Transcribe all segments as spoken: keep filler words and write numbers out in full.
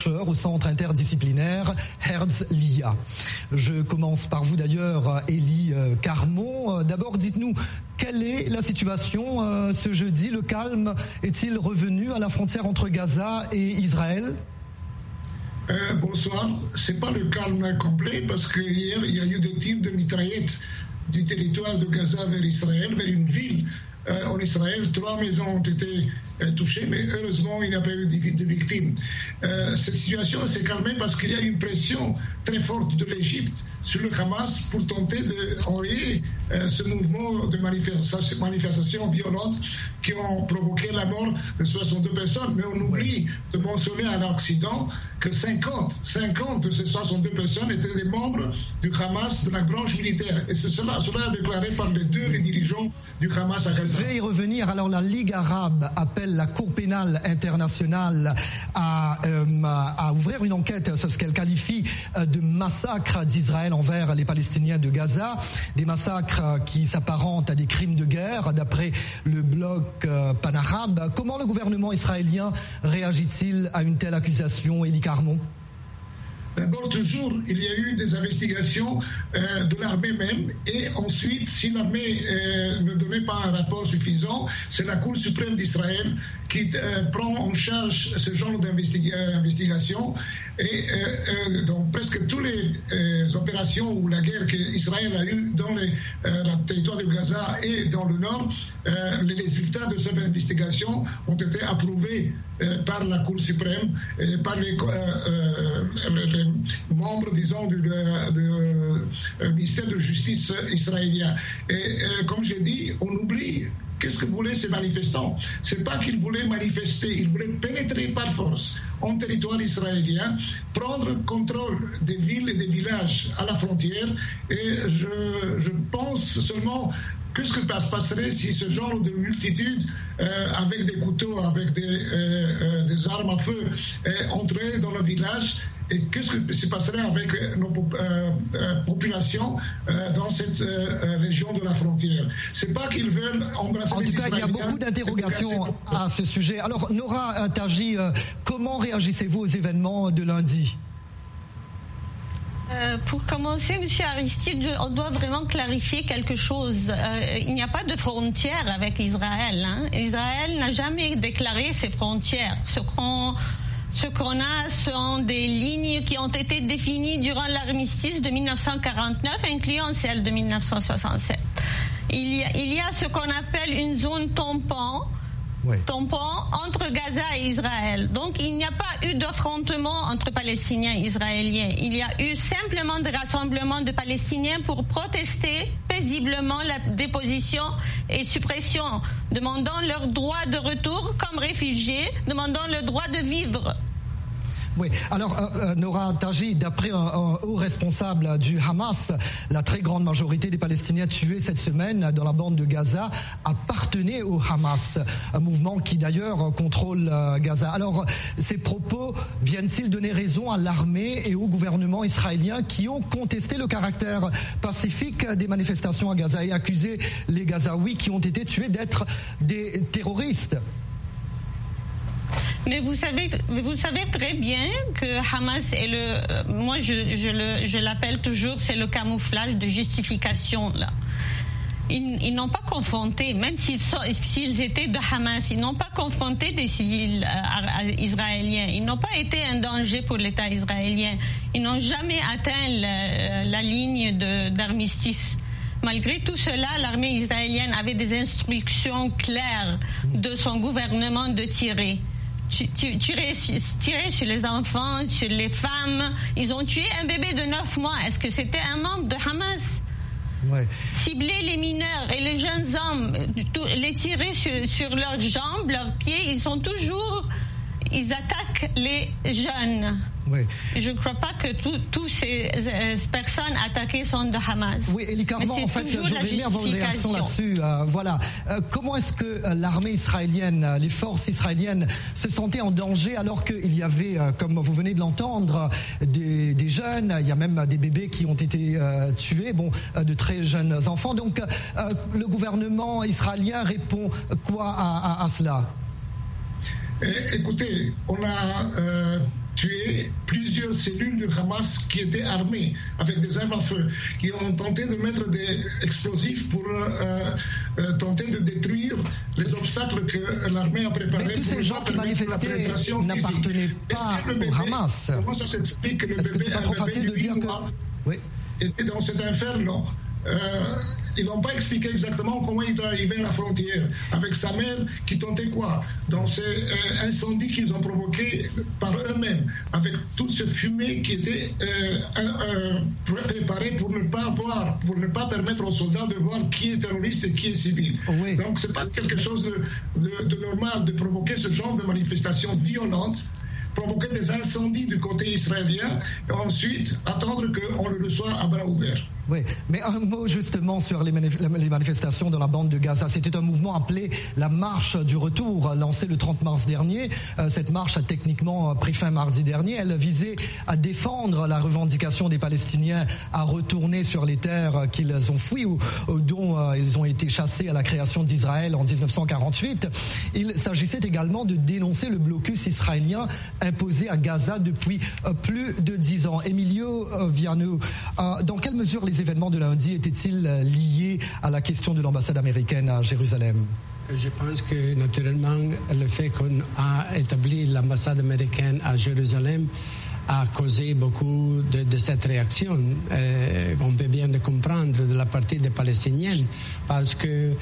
au centre interdisciplinaire Herzliya. Je commence par vous d'ailleurs, Élie Carmon. D'abord, dites-nous, quelle est la situation euh, ce jeudi? Le calme est-il revenu à la frontière entre Gaza et Israël? euh, Bonsoir. C'est pas le calme complet parce que hier il y a eu des tirs de mitraillettes du territoire de Gaza vers Israël, vers une ville. Euh, en Israël, trois maisons ont été euh, touchées, mais heureusement, il n'y a pas eu de, de victimes. Euh, cette situation s'est calmée parce qu'il y a une pression très forte de l'Égypte sur le Hamas pour tenter d'enrayer euh, ce mouvement de manifestation, manifestations violentes qui ont provoqué la mort de soixante-deux personnes. Mais on oublie de mentionner à l'Occident que cinquante, cinquante de ces soixante-deux personnes étaient des membres du Hamas, de la branche militaire. Et c'est cela, cela déclaré par les deux les dirigeants du Hamas à Gaza. Je vais y revenir. Alors la Ligue arabe appelle la Cour pénale internationale à, euh, à ouvrir une enquête sur ce qu'elle qualifie de massacre d'Israël envers les Palestiniens de Gaza. Des massacres qui s'apparentent à des crimes de guerre d'après le bloc euh, panarabe. Comment le gouvernement israélien réagit-il à une telle accusation, Élie Carmon? D'abord, toujours, il y a eu des investigations euh, de l'armée même. Et ensuite, si l'armée euh, ne donnait pas un rapport suffisant, c'est la Cour suprême d'Israël qui euh, prend en charge ce genre d'investigation. Et euh, euh, dans presque toutes les euh, opérations ou la guerre qu'Israël a eue dans les, euh, le territoire de Gaza et dans le Nord, euh, les résultats de cette investigation ont été approuvés euh, par la Cour suprême et par les, euh, euh, les membres, disons, du, du, du ministère de Justice israélien. Et euh, comme j'ai dit, on oublie. Qu'est-ce que voulaient ces manifestants? C'est pas qu'ils voulaient manifester, ils voulaient pénétrer par force en territoire israélien, prendre contrôle des villes et des villages à la frontière. Et je, je pense seulement qu'est-ce que se passerait si ce genre de multitude, euh, avec des couteaux, avec des, euh, euh, des armes à feu, euh, entrait dans le village. Et qu'est-ce que se passerait avec nos euh, euh, populations euh, dans cette euh, région de la frontière? C'est pas qu'ils veulent embrasser les Israéliens. En tout cas, il y a beaucoup d'interrogations à ce sujet. Alors, Nora Taji, euh, comment réagissez-vous aux événements de lundi? Euh, pour commencer, Monsieur Aristide, on doit vraiment clarifier quelque chose. Euh, il n'y a pas de frontière avec Israël. Hein. Israël n'a jamais déclaré ses frontières. Ce qu'on Ce qu'on a sont des lignes qui ont été définies durant l'armistice de mille neuf cent quarante-neuf, incluant celle de mille neuf cent soixante-sept. Il y a, il y a ce qu'on appelle une zone tampon, oui. tampon entre Gaza et Israël. Donc il n'y a pas eu d'affrontement entre Palestiniens et Israéliens. Il y a eu simplement des rassemblements de Palestiniens pour protester paisiblement la déposition et suppression, demandant leur droit de retour comme réfugiés, demandant le droit de vivre. Oui, alors euh, Nora Taji, d'après un, un haut responsable du Hamas, la très grande majorité des Palestiniens tués cette semaine dans la bande de Gaza appartenaient au Hamas, un mouvement qui d'ailleurs contrôle euh, Gaza. Alors, ces propos viennent-ils donner raison à l'armée et au gouvernement israélien qui ont contesté le caractère pacifique des manifestations à Gaza et accusé les Gazaouis qui ont été tués d'être des terroristes? Mais vous savez, vous savez très bien que Hamas est le, moi je, je le, je l'appelle toujours, c'est le camouflage de justification là. Ils, ils n'ont pas confronté, même s'ils sont, s'ils étaient de Hamas, ils n'ont pas confronté des civils euh, israéliens. Ils n'ont pas été un danger pour l'État israélien. Ils n'ont jamais atteint la, la ligne de, d'armistice. Malgré tout cela, l'armée israélienne avait des instructions claires de son gouvernement de tirer. Tirer, tirer sur les enfants, sur les femmes. Ils ont tué un bébé de neuf mois. Est-ce que c'était un membre de Hamas? Ouais. Cibler les mineurs et les jeunes hommes, les tirer sur, sur leurs jambes, leurs pieds, ils sont toujours... Ils attaquent les jeunes. Oui. Je ne crois pas que toutes ces euh, personnes attaquées sont de Hamas. Oui, Élie Carmon, en fait, j'aurais aimé avoir une réaction là-dessus. Euh, voilà. Euh, comment est-ce que euh, l'armée israélienne, euh, les forces israéliennes se sentaient en danger alors qu'il y avait, euh, comme vous venez de l'entendre, des, des jeunes, il y a même des bébés qui ont été euh, tués, bon, euh, de très jeunes enfants. Donc, euh, le gouvernement israélien répond quoi à, à, à cela? Écoutez, on a euh, tué plusieurs cellules du Hamas qui étaient armées avec des armes à feu, qui ont tenté de mettre des explosifs pour euh, euh, tenter de détruire les obstacles que l'armée a préparés. Mais tous ces gens qui manifestaient n'appartenaient pas le bébé, au Hamas. Comment ça s'explique que le Est-ce bébé, que c'est pas trop facile de dire que... Oui. était dans cet inferno? Euh, ils n'ont pas expliqué exactement comment il est arrivé à la frontière avec sa mère qui tentait quoi dans ces euh, incendies qu'ils ont provoqués par eux-mêmes, avec toute cette fumée qui était euh, euh, préparée pour ne pas voir, pour ne pas permettre aux soldats de voir qui est terroriste et qui est civil. Oui. Donc c'est pas quelque chose de, de, de normal de provoquer ce genre de manifestations violentes, provoquer des incendies du côté israélien et ensuite attendre qu'on le reçoive à bras ouverts. Oui, mais un mot justement sur les, manif- les manifestations dans la bande de Gaza. C'était un mouvement appelé la marche du retour, lancé le trente mars dernier. Euh, cette marche a techniquement pris fin mardi dernier. Elle visait à défendre la revendication des Palestiniens à retourner sur les terres qu'ils ont fouies ou, ou dont euh, ils ont été chassés à la création d'Israël en dix-neuf cent quarante-huit. Il s'agissait également de dénoncer le blocus israélien imposé à Gaza depuis euh, plus de dix ans. Emilio euh, Viano, euh, dans quelle mesure les événements de lundi étaient-ils liés à la question de l'ambassade américaine à Jérusalem? Je pense que naturellement le fait qu'on a établi l'ambassade américaine à Jérusalem a causé beaucoup de, de cette réaction. Euh, on peut bien le comprendre de la partie des Palestiniens parce qu'il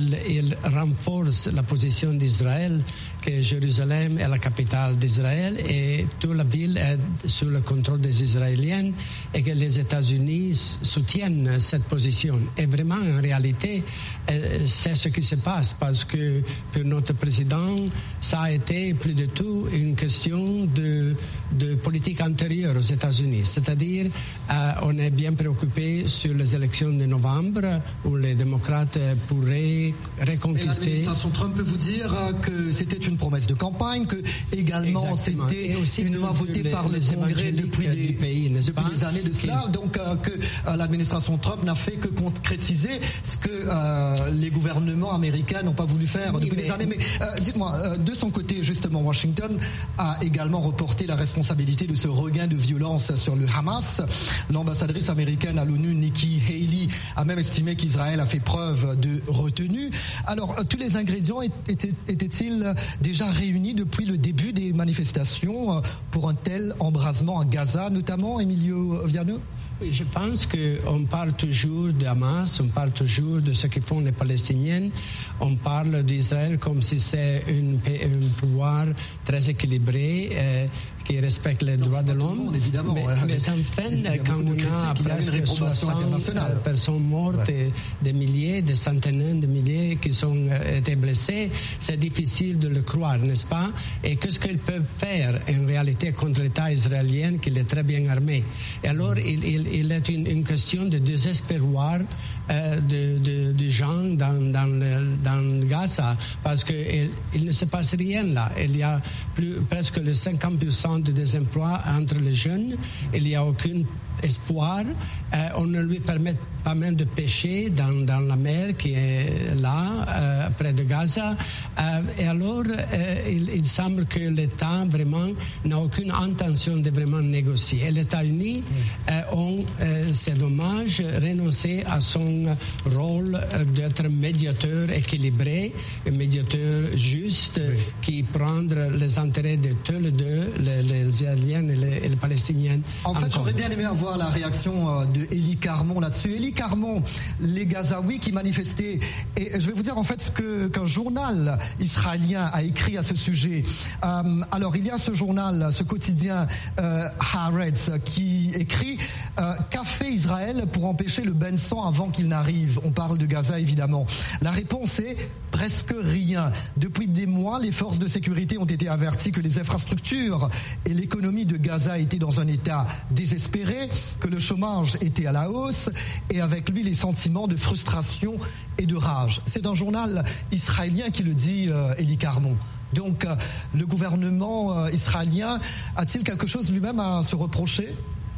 il renforce la position d'Israël, que Jérusalem est la capitale d'Israël et toute la ville est sous le contrôle des Israéliens et que les États-Unis soutiennent cette position. Et vraiment, en réalité, euh, c'est ce qui se passe parce que pour notre président, ça a été plus de tout une question de, de politique antérieure aux États-Unis. C'est-à-dire, euh, on est bien préoccupé sur les élections de novembre où les démocrates pourraient reconquister. L'administration Trump peut vous dire que c'était une promesse de campagne, que également Exactement. C'était une loi votée les, par le Congrès depuis des, pays, depuis des années de cela. Donc euh, que euh, l'administration Trump n'a fait que concrétiser ce que euh, les gouvernements américains n'ont pas voulu faire oui, depuis mais... des années. Mais euh, dites-moi, euh, de son côté, justement, Washington a également reporté la responsabilité de ce regain de violence sur le Hamas. L'ambassadrice américaine à l'ONU, Nikki Haley, a même estimé qu'Israël a fait preuve de retenue. Alors, euh, tous les ingrédients étaient, étaient-ils déjà réunis depuis le début des manifestations euh, pour un tel embrasement à Gaza, notamment, Emilio Viano? Oui, je pense qu'on parle toujours de Hamas, on parle toujours de ce que font les Palestiniens, on parle d'Israël comme si c'est une, un pouvoir très équilibré euh, qui respecte les non, droits de l'homme. Monde, évidemment. Mais, ouais, mais en fait, quand on a presque soixante personnes mortes, ouais. des milliers, des centaines de milliers qui ont été blessés, c'est difficile de le croire, n'est-ce pas? Et qu'est-ce qu'ils peuvent faire en réalité contre l'État israélien qui est très bien armé? Et alors, il, il il est une, une question de désespoir euh, de, de, de gens dans, dans, le, dans Gaza parce qu'il il ne se passe rien là. Il y a plus, presque le cinquante pour cent de désemploi entre les jeunes. Il n'y a aucun espoir. Euh, on ne lui permet pas même de pêcher dans, dans la mer qui est là, euh, près de Gaza. Euh, et alors, euh, il, il semble que l'État vraiment n'a aucune intention de vraiment négocier. Et les États-Unis euh, ont, euh, c'est dommage, renoncé à son rôle d'être médiateur équilibré, un médiateur juste, oui. qui prend les intérêts de tous les deux, les, les Israéliens et les, et les Palestiniens. En fait, j'aurais bien aimé avoir la réaction de Élie Carmon là-dessus. Élie Carmon, les Gazaouis qui manifestaient, et je vais vous dire en fait ce que, qu'un journal israélien a écrit à ce sujet. Euh, alors, il y a ce journal, ce quotidien euh, Haaretz, qui écrit euh, « Qu'a fait Israël pour empêcher le bain de sang avant qu'il n'arrive ?» On parle de Gaza, évidemment. La réponse est presque rien. Depuis des mois, les forces de sécurité ont été averties que les infrastructures et l'économie de Gaza étaient dans un état désespéré, que le chômage était à la hausse et avec lui les sentiments de frustration et de rage. C'est un journal israélien qui le dit, euh, Élie Carmon. Donc, euh, le gouvernement euh, israélien a-t-il quelque chose lui-même à se reprocher ?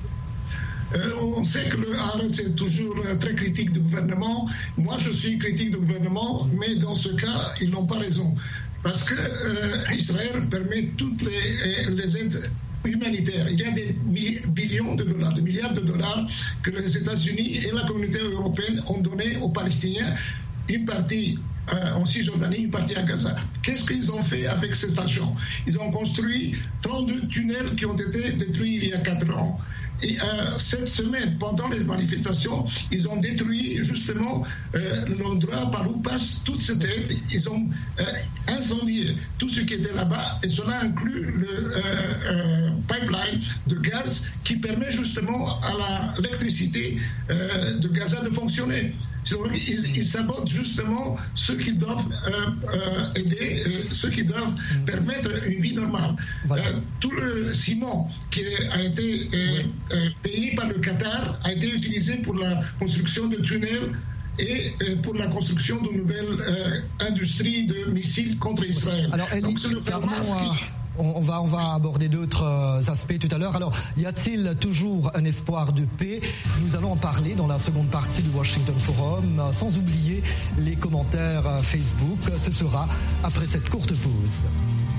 Euh, on sait que le Haaretz est toujours très critique du gouvernement. Moi, je suis critique du gouvernement, mais dans ce cas, ils n'ont pas raison. Parce que euh, Israël permet toutes les, les aides humanitaire. Il y a des billions de dollars, des milliards de dollars que les États-Unis et la communauté européenne ont donné aux Palestiniens, une partie euh, en Cisjordanie, une partie à Gaza. Qu'est-ce qu'ils ont fait avec cet argent? Ils ont construit trente-deux tunnels qui ont été détruits il y a quatre ans. Et euh, cette semaine, pendant les manifestations, ils ont détruit justement euh, l'endroit par où passe toute cette aide. Ils ont euh, incendié tout ce qui était là-bas, et cela inclut le euh, euh, pipeline de gaz qui permet justement à l'électricité euh, de Gaza de fonctionner. Donc, ils, ils sabotent justement ceux qui doivent euh, euh, aider, euh, ceux qui doivent permettre une vie normale. Voilà. Euh, tout le ciment qui a été euh, oui. euh, payé par le Qatar a été utilisé pour la construction de tunnels et euh, pour la construction de nouvelles euh, industries de missiles contre Israël. Alors, Elie, donc c'est le Hamas qui... On va, on va aborder d'autres aspects tout à l'heure. Alors, y a-t-il toujours un espoir de paix? Nous allons en parler dans la seconde partie du Washington Forum, sans oublier les commentaires Facebook. Ce sera après cette courte pause.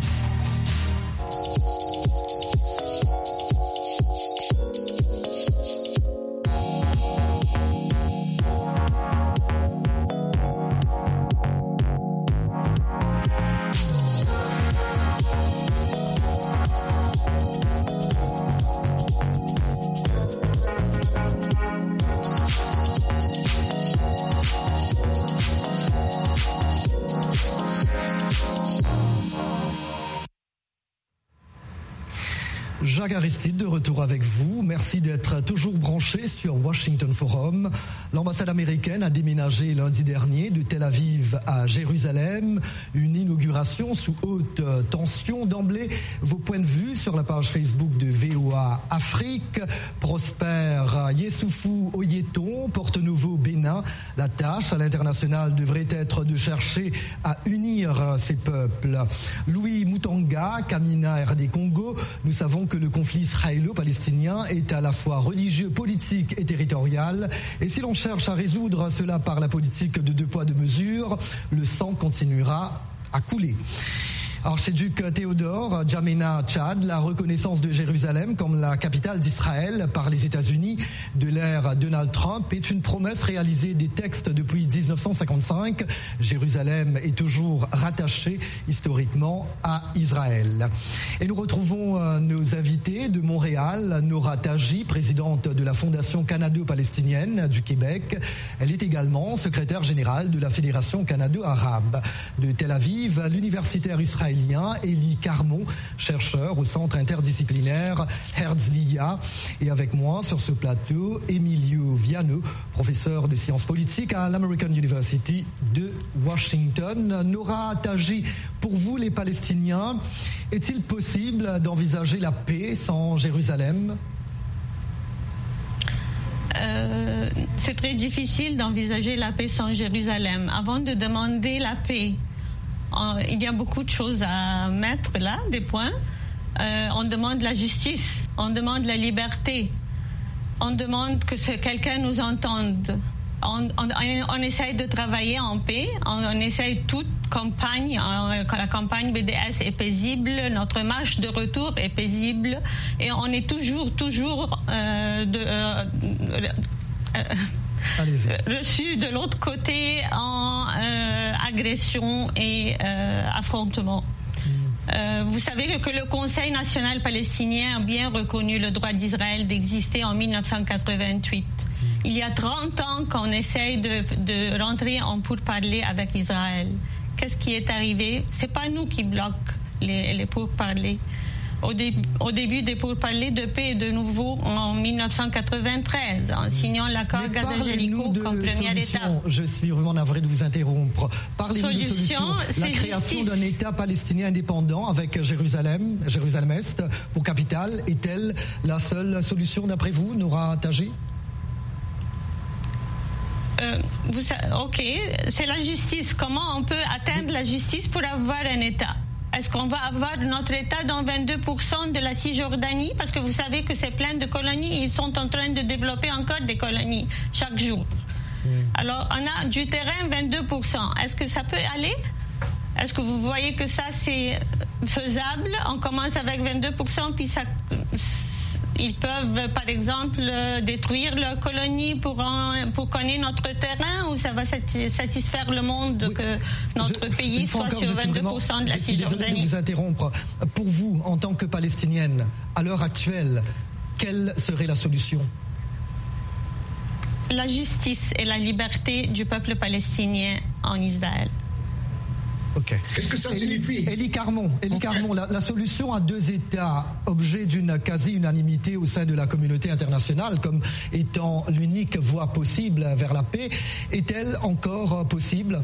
Jacques Aristide, de retour avec vous. Merci d'être toujours branché sur Washington Forum. L'ambassade américaine a déménagé lundi dernier de Tel Aviv à Jérusalem. Une inauguration sous haute tension. D'emblée, vos points de vue sur la page Facebook de V O A Afrique. Prosper Yessoufou Oyeton, porte-nouveau Bénin. La tâche à l'international devrait être de chercher à unir ces peuples. Louis Moutanga, Kamina R D Congo. Nous savons que le conflit israélo-palestinien est à la fois religieux, politique et territorial. Et si l'on cherche à résoudre cela par la politique de deux poids, deux mesures, le sang continuera à couler. Archiduc Théodore, Djamena, Tchad, la reconnaissance de Jérusalem comme la capitale d'Israël par les États-Unis de l'ère Donald Trump est une promesse réalisée des textes depuis dix-neuf cent cinquante-cinq. Jérusalem est toujours rattachée historiquement à Israël. Et nous retrouvons nos invités de Montréal, Nora Taji, présidente de la Fondation canado-palestinienne du Québec. Elle est également secrétaire générale de la Fédération canado-arabe. De Tel Aviv, l'universitaire israélien Élie Carmon, chercheur au centre interdisciplinaire Herzliya. Et avec moi sur ce plateau, Emilio Viano, professeur de sciences politiques à l'American University de Washington. Nora Taji, pour vous les Palestiniens, est-il possible d'envisager la paix sans Jérusalem ? Euh, c'est très difficile d'envisager la paix sans Jérusalem. Avant de demander la paix, il y a beaucoup de choses à mettre là, des points. Euh, on demande la justice, on demande la liberté, on demande que ce, quelqu'un nous entende. On, on, on essaye de travailler en paix, on, on essaye toute campagne, on, quand la campagne B D S est paisible, notre marche de retour est paisible, et on est toujours, toujours euh, de... Euh, euh, reçu de l'autre côté en euh, agression et euh, affrontement. Mmh. Euh, vous savez que le Conseil national palestinien a bien reconnu le droit d'Israël d'exister en mille neuf cent quatre-vingt-huit. Mmh. Il y a trente ans qu'on essaye de, de rentrer en pourparlers avec Israël. Qu'est-ce qui est arrivé? C'est pas nous qui bloquons les, les pourparlers. Au, dé, au début des pourparlers de paix de nouveau en mille neuf cent quatre-vingt-treize, en signant l'accord Gaza-Jéricho comme première étape. Je suis vraiment navré de vous interrompre. Parlez-nous de solution. La création d'un État palestinien indépendant avec Jérusalem, Jérusalem-Est pour capitale, est-elle la seule solution d'après vous, Nora Taji? Euh, vous, ok, c'est la justice. Comment on peut atteindre la justice pour avoir un État? Est-ce qu'on va avoir notre État dans vingt-deux pour cent de la Cisjordanie? Parce que vous savez que c'est plein de colonies. Ils sont en train de développer encore des colonies chaque jour. Oui. Alors, on a du terrain vingt-deux pour cent. Est-ce que ça peut aller? Est-ce que vous voyez que ça, c'est faisable? On commence avec vingt-deux pour cent, puis ça... Ils peuvent, par exemple, détruire leur colonie pour, en, pour qu'on ait notre terrain, ou ça va satisfaire le monde oui. que notre je, pays soit encore, sur vingt-deux pour cent de la Cisjordanie? Désolé de vous interrompre. Pour vous, en tant que Palestinienne, à l'heure actuelle, quelle serait la solution? La justice et la liberté du peuple palestinien en Israël. Ok. Qu'est-ce que ça signifie? Élie Carmon, Élie Carmon, la, la solution à deux États, objet d'une quasi-unanimité au sein de la communauté internationale, comme étant l'unique voie possible vers la paix, est-elle encore possible?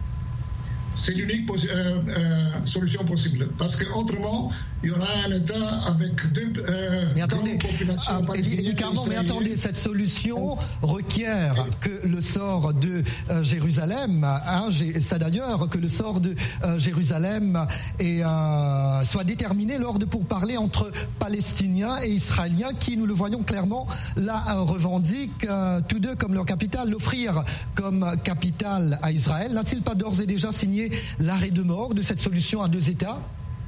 C'est l'unique euh, euh, solution possible. Parce qu'autrement, il y aura un État avec deux euh, mais attendez, grandes populations ah, Élie Carmon, mais attendez, cette solution requiert que le sort de euh, Jérusalem, hein, ça d'ailleurs, que le sort de euh, Jérusalem est, euh, soit déterminé lors de pourparlers entre Palestiniens et Israéliens, qui, nous le voyons clairement, là euh, revendiquent euh, tous deux comme leur capitale, l'offrir comme capitale à Israël. N'a-t-il pas d'ores et déjà signé l'arrêt de mort de cette solution à deux États?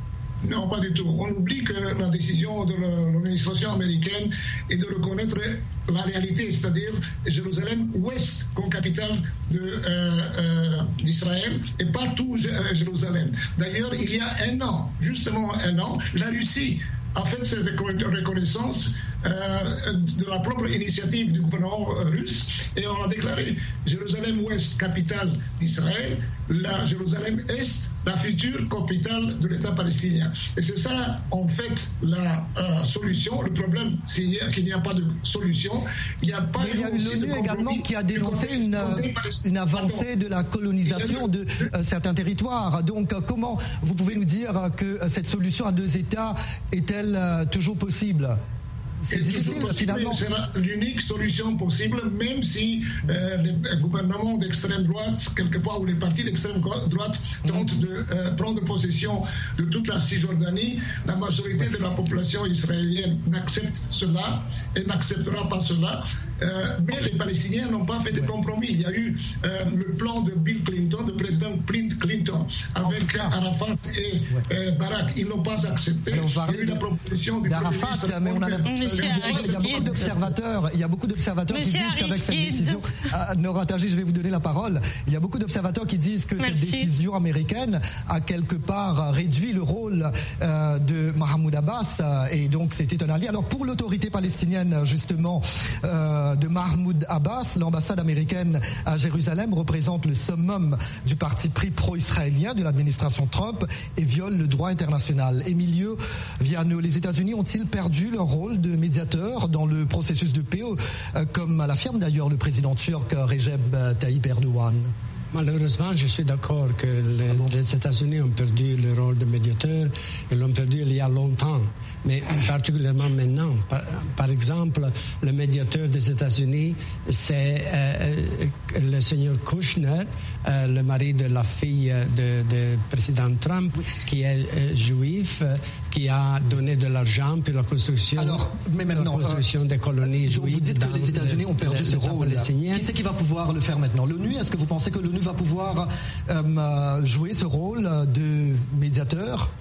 Non, pas du tout. On oublie que la décision de l'administration américaine est de reconnaître la réalité, c'est-à-dire Jérusalem-Ouest comme capitale de, euh, euh, d'Israël et pas tout euh, Jérusalem. D'ailleurs, il y a un an, justement un an, la Russie a fait cette reconnaissance euh, de la propre initiative du gouvernement russe, et on a déclaré Jérusalem-Ouest, capitale d'Israël, la Jérusalem-Est, la future capitale de l'État palestinien. Et c'est ça, en fait, la euh, solution. Le problème, c'est qu'il n'y a pas de solution. Il n'y a pas Mais il y a eu l'ONU également qui a dénoncé une, une avancée de la colonisation de euh, certains territoires. Donc, euh, comment vous pouvez nous dire que euh, cette solution à deux États est-elle euh, toujours possible? C'est difficile, finalement. C'est l'unique solution possible, même si euh, les gouvernements d'extrême droite, quelquefois, ou les partis d'extrême droite tentent de euh, prendre possession de toute la Cisjordanie. La majorité de la population israélienne n'accepte cela et n'acceptera pas cela. Euh, mais les Palestiniens n'ont pas fait de compromis. Il y a eu euh, le plan de Bill Clinton, de président Clinton, avec Arafat et euh, Barak. Ils n'ont pas accepté. Il y a eu la proposition du d'Arafat, mais on a la... il, y a beaucoup d'observateurs, il y a beaucoup d'observateurs qui disent qu'avec cette décision, ah, Nora Taji, je vais vous donner la parole. Il y a beaucoup d'observateurs qui disent que Merci. cette décision américaine a quelque part réduit le rôle euh, de Mahmoud Abbas, euh, et donc c'était un allié. Alors pour l'autorité palestinienne, justement, euh, de Mahmoud Abbas, l'ambassade américaine à Jérusalem représente le summum du parti pris pro-israélien de l'administration Trump et viole le droit international. Emilio Viano, les États-Unis ont-ils perdu leur rôle de médiateur dans le processus de paix, comme l'affirme d'ailleurs le président turc Recep Tayyip Erdogan? Malheureusement, je suis d'accord que les, ah bon? les États-Unis ont perdu le rôle de médiateur. Ils l'ont perdu il y a longtemps, mais particulièrement maintenant. Par, par exemple, le médiateur des États-Unis, c'est euh, le seigneur Kushner, euh, le mari de la fille de, de président Trump, qui est euh, juif, euh, qui a donné de l'argent pour la construction, Alors, mais maintenant, la construction euh, des colonies donc juives. Vous dites que les États-Unis ont perdu ce rôle. Qui c'est qui va pouvoir le faire maintenant? L'ONU? Est-ce que vous pensez que l'ONU va pouvoir euh, jouer ce rôle de médiateur?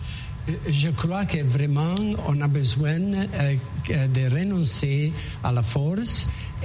Je crois que vraiment on a besoin euh, de renoncer à la force.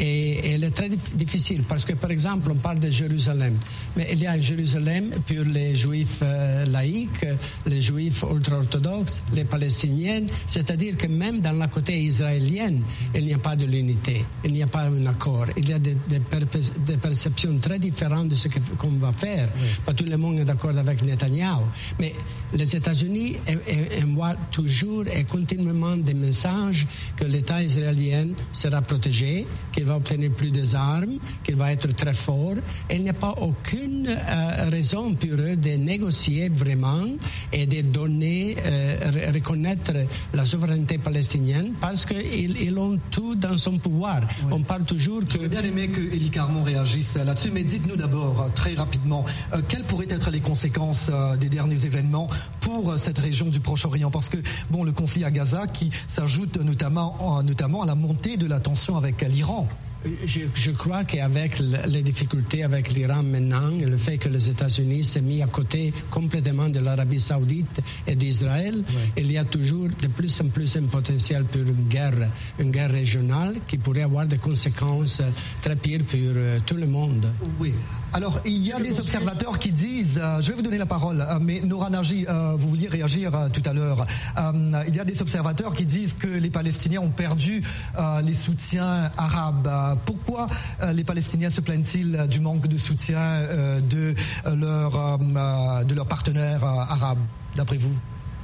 Et elle est très difficile parce que, par exemple, on parle de Jérusalem. Mais il y a Jérusalem pour les juifs euh, laïcs, les juifs ultra-orthodoxes, les palestiniens. C'est-à-dire que même dans la côté israélienne, il n'y a pas de l'unité. Il n'y a pas un accord. Il y a des, des, perpe- des perceptions très différentes de ce que, qu'on va faire. Oui. Pas tout le monde est d'accord avec Netanyahou. Mais les États-Unis envoient toujours et continuellement des messages que l'État israélien sera protégé, qu'il va obtenir plus d'armes, qu'il va être très fort. Et il n'y a pas aucune euh, raison pour eux de négocier vraiment et de donner, euh, reconnaître la souveraineté palestinienne parce qu'ils ils ont tout dans son pouvoir. Oui. On parle toujours que... J'aurais bien aimé que Élie Carmon réagisse là-dessus, mais dites-nous d'abord, très rapidement, euh, quelles pourraient être les conséquences euh, des derniers événements pour euh, cette région du Proche-Orient? Parce que, bon, le conflit à Gaza qui s'ajoute notamment, euh, notamment à la montée de la tension avec l'Iran. Je, je crois qu'avec les difficultés avec l'Iran maintenant, et le fait que les États-Unis s'est mis à côté complètement de l'Arabie Saoudite et d'Israël, ouais. il y a toujours de plus en plus un potentiel pour une guerre, une guerre régionale qui pourrait avoir des conséquences très pires pour euh, tout le monde. Oui. Alors, il y a des observateurs qui disent, euh, je vais vous donner la parole, euh, mais Noura Narji, euh, vous vouliez réagir euh, tout à l'heure. Euh, il y a des observateurs qui disent que les Palestiniens ont perdu euh, les soutiens arabes. Euh, pourquoi euh, les Palestiniens se plaignent-ils du manque de soutien euh, de, euh, leur, euh, de leurs partenaires euh, arabes, d'après vous?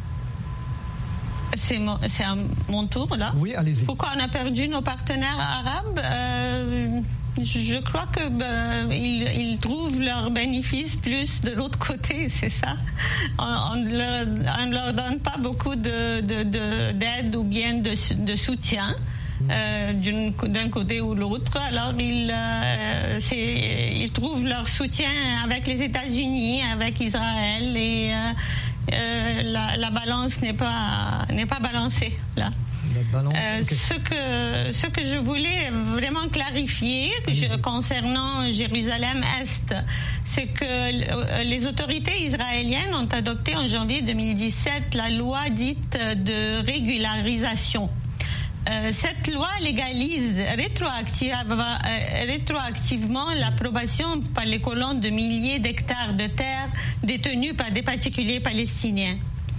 C'est mon, c'est à mon tour, là. Oui, allez-y. Pourquoi on a perdu nos partenaires arabes? euh, Je crois que ben, ils, ils trouvent leurs bénéfices plus de l'autre côté, c'est ça. On ne leur, on leur donne pas beaucoup de, de, de, d'aide ou bien de, de soutien euh, d'une, d'un côté ou l'autre. Alors ils, euh, c'est, ils trouvent leur soutien avec les États-Unis, avec Israël, et euh, euh, la, la balance n'est pas n'est pas balancée là. Ballon, euh, okay. Ce que ce que je voulais vraiment clarifier je, concernant Jérusalem-Est, c'est que les autorités israéliennes ont adopté en janvier deux mille dix-sept la loi dite de régularisation. Euh, cette loi légalise rétroactive, euh, rétroactivement l'approbation par les colons de milliers d'hectares de terre détenus par des particuliers palestiniens.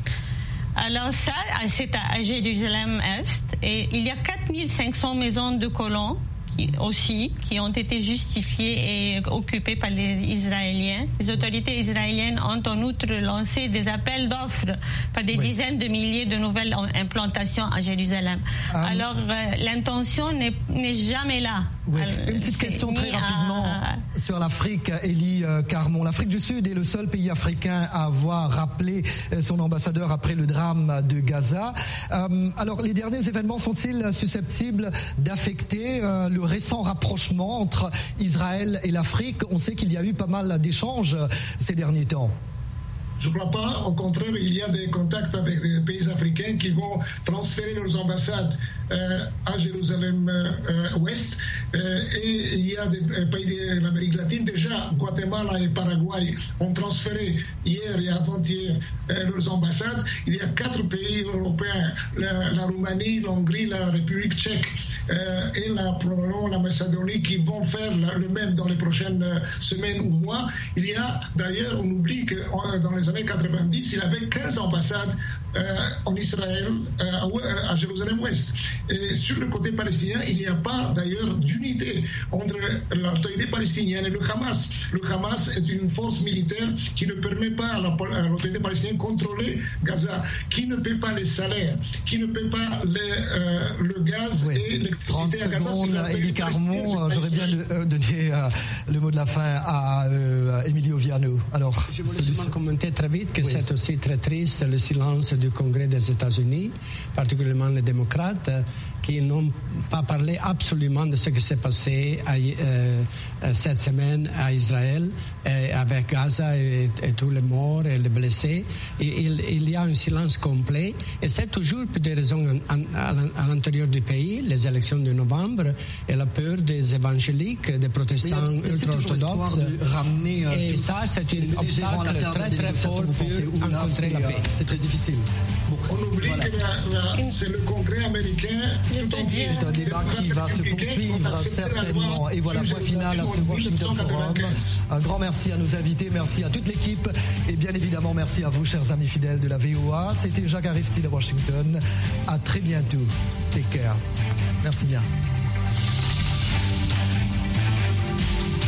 Alors ça, c'est à Jérusalem-Est, et il y a quatre mille cinq cents maisons de colons qui, aussi qui ont été justifiées et occupées par les Israéliens. Les autorités israéliennes ont en outre lancé des appels d'offres par des oui. dizaines de milliers de nouvelles implantations à Jérusalem. Um, Alors euh, l'intention n'est, n'est jamais là. Oui. Une petite question très rapidement à... sur l'Afrique, Élie Carmon. L'Afrique du Sud est le seul pays africain à avoir rappelé son ambassadeur après le drame de Gaza. Euh, alors, les derniers événements sont-ils susceptibles d'affecter euh, le récent rapprochement entre Israël et l'Afrique? On sait qu'il y a eu pas mal d'échanges ces derniers temps. Je ne crois pas. Au contraire, il y a des contacts avec des pays africains qui vont transférer leurs ambassades euh, à Jérusalem-Ouest. Euh, euh, et il y a des pays de l'Amérique latine. Déjà, Guatemala et Paraguay ont transféré hier et avant-hier euh, leurs ambassades. Il y a quatre pays européens, la, la Roumanie, l'Hongrie, la République tchèque euh, et la, probablement la Macédonie, qui vont faire la, le même dans les prochaines semaines ou mois. Il y a d'ailleurs, on oublie que dans les années quatre-vingt-dix, il y avait quinze ambassades euh, en Israël, euh, à Jérusalem-Ouest. Et sur le côté palestinien, il n'y a pas d'ailleurs d'unité entre l'autorité palestinienne et le Hamas. Le Hamas est une force militaire qui ne permet pas à, la, à l'autorité palestinienne de contrôler Gaza, qui ne paie pas les salaires, qui ne paie pas les, euh, le gaz oui. et l'électricité à Gaza. Élie Carmon, j'aurais bien le, donné euh, le mot de la fin à euh, Emilio Viano. Alors, je voulais seulement commenter très vite que oui. c'est aussi très triste le silence du Congrès des États-Unis, particulièrement les démocrates, qui n'ont pas parlé absolument de ce qui s'est passé à, euh, cette semaine à Israël, et avec Gaza et, et tous les morts et les blessés. Et il, il y a un silence complet, et c'est toujours pour des raisons à, à, à l'intérieur du pays, les élections de novembre et la peur des évangéliques, des protestants ultra-orthodoxes. Euh, et ça, c'est un obstacle très très fort pour rencontrer la paix. C'est très difficile. Bon, on oublie voilà. que la, la, c'est le Congrès américain tout entier. C'est un débat qui va se poursuivre certainement. Et voilà, point final à ce Washington Forum. Un grand merci à nos invités, merci à toute l'équipe et bien évidemment merci à vous, chers amis fidèles de la V O A. C'était Jacques Aristide à Washington. À très bientôt. Take care. Merci bien.